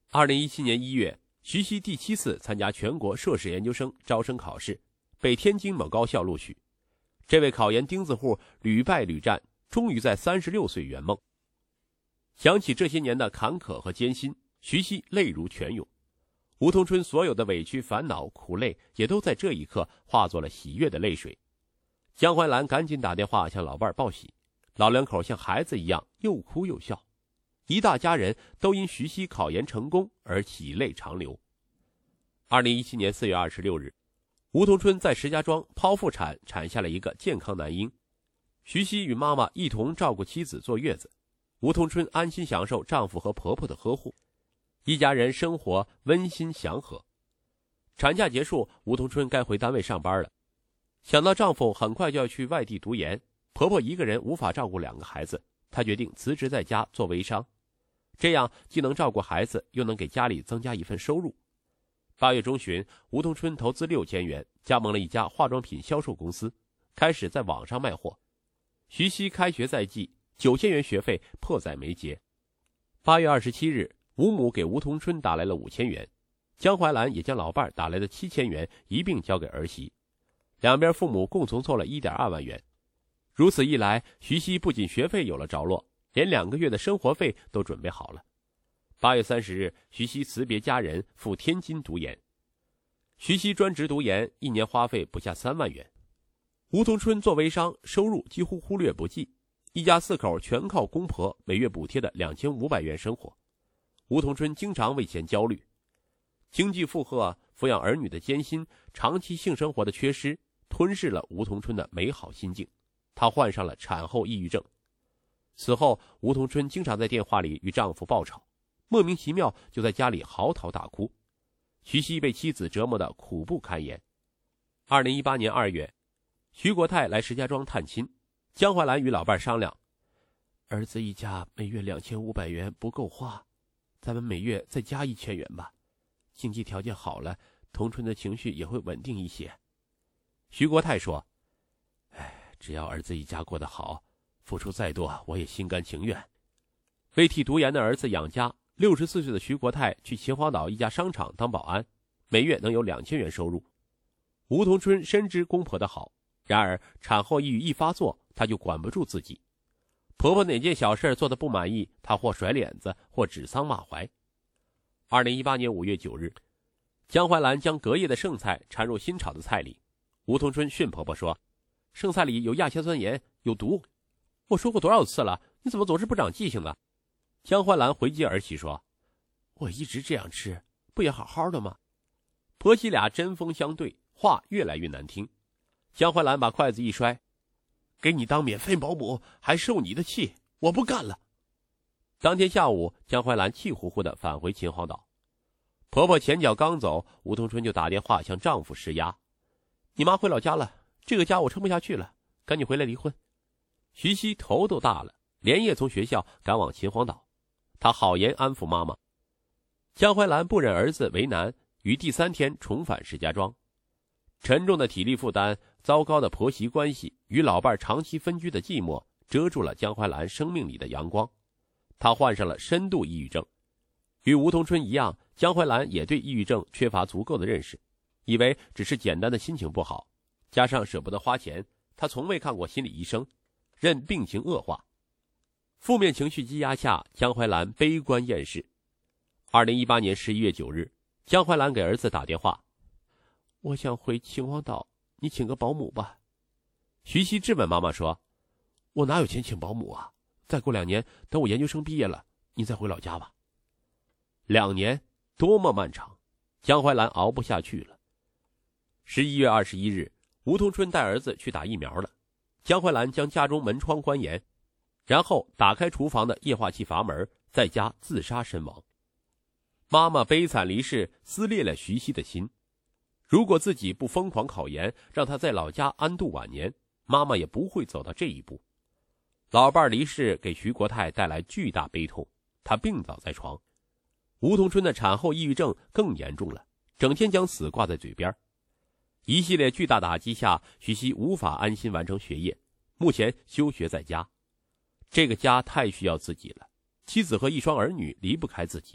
2017年1月，徐熙第7次参加全国硕士研究生招生考试，被天津某高校录取。这位考研钉子户屡败屡战，终于在36岁圆梦。想起这些年的坎坷和艰辛，徐熙泪如泉涌。吴桐春所有的委屈、烦恼、苦累，也都在这一刻化作了喜悦的泪水。江淮兰赶紧打电话向老伴报喜，老两口像孩子一样又哭又笑，一大家人都因徐熙考研成功而喜泪长流。2017年4月26日，吴桐春在石家庄剖腹产下了一个健康男婴。徐熙与妈妈一同照顾妻子坐月子，吴桐春安心享受丈夫和婆婆的呵护，一家人生活温馨祥和。产假结束，吴桐春该回单位上班了。想到丈夫很快就要去外地读研，婆婆一个人无法照顾2个孩子，她决定辞职在家做微商，这样既能照顾孩子，又能给家里增加一份收入。8月中旬，吴桐春投资6000元，加盟了一家化妆品销售公司，开始在网上卖货。徐熙开学在即，9000元学费迫在眉睫。8月27日，吴母给吴桐春打来了5000元，江淮兰也将老伴打来的7000元一并交给儿媳，两边父母共同凑了1.2万元。如此一来，徐熙不仅学费有了着落，连2个月的生活费都准备好了。8月30日，徐熙辞别家人赴天津读研。徐熙专职读研，1年花费不下3万元。吴桐春做微商，收入几乎忽略不计，一家4口全靠公婆每月补贴的2500元生活。吴桐春经常为钱焦虑，经济负荷、抚养儿女的艰辛、长期性生活的缺失，吞噬了吴桐春的美好心境。她患上了产后抑郁症。此后，吴桐春经常在电话里与丈夫爆吵，莫名其妙就在家里嚎啕大哭。徐熙被妻子折磨得苦不堪言。2018年2月，徐国泰来石家庄探亲，江淮兰与老伴商量，儿子一家每月2500元不够花，咱们每月再加1000元吧，经济条件好了，桐春的情绪也会稳定一些。徐国泰说，只要儿子一家过得好，付出再多我也心甘情愿。为替读研的儿子养家，64岁的徐国泰去秦皇岛一家商场当保安，每月能有2000元收入。吴桐春深知公婆的好，然而产后抑郁一发作，她就管不住自己。婆婆哪件小事做得不满意，她或甩脸子，或指桑骂槐。2018年5月9日，江淮兰将隔夜的剩菜掺入新炒的菜里。吴桐春训婆婆说，剩菜里有亚硝酸盐，有毒。我说过多少次了，你怎么总是不长记性呢？江淮兰回击儿媳说，我一直这样吃，不也好好的吗？婆媳俩针锋相对，话越来越难听。江淮兰把筷子一摔，给你当免费保姆还受你的气，我不干了。当天下午，江淮兰气呼呼地返回秦皇岛。婆婆前脚刚走，吴桐春就打电话向丈夫施压，你妈回老家了，这个家我撑不下去了，赶紧回来离婚。徐熙头都大了，连夜从学校赶往秦皇岛，她好言安抚妈妈。江淮兰不忍儿子为难，于第3天重返石家庄。沉重的体力负担、糟糕的婆媳关系与老伴长期分居的寂寞，遮住了江淮兰生命里的阳光。她患上了深度抑郁症。与吴桐春一样，江淮兰也对抑郁症缺乏足够的认识，以为只是简单的心情不好，加上舍不得花钱，她从未看过心理医生，任病情恶化。负面情绪积压下，江淮兰悲观厌世。2018年11月9日，江淮兰给儿子打电话，我想回秦皇岛，你请个保姆吧。徐熙质问妈妈说，我哪有钱请保姆啊？再过2年，等我研究生毕业了，你再回老家吧。2年，多么漫长，江淮兰熬不下去了。11月21日，吴桐春带儿子去打疫苗了。江淮兰将家中门窗关严，然后打开厨房的液化气阀门，在家自杀身亡。妈妈悲惨离世，撕裂了徐熙的心。如果自己不疯狂考研，让他在老家安度晚年，妈妈也不会走到这一步。老伴离世给徐国泰带来巨大悲痛，他病倒在床。吴桐春的产后抑郁症更严重了，整天将死挂在嘴边。一系列巨大打击下，徐熙无法安心完成学业，目前休学在家。这个家太需要自己了，妻子和1双儿女离不开自己。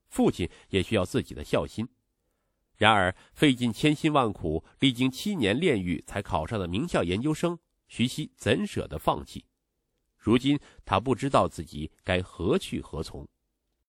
父亲也需要自己的孝心。然而，费尽千辛万苦，历经7年炼狱才考上的名校研究生，徐熙怎舍得放弃？如今他不知道自己该何去何从。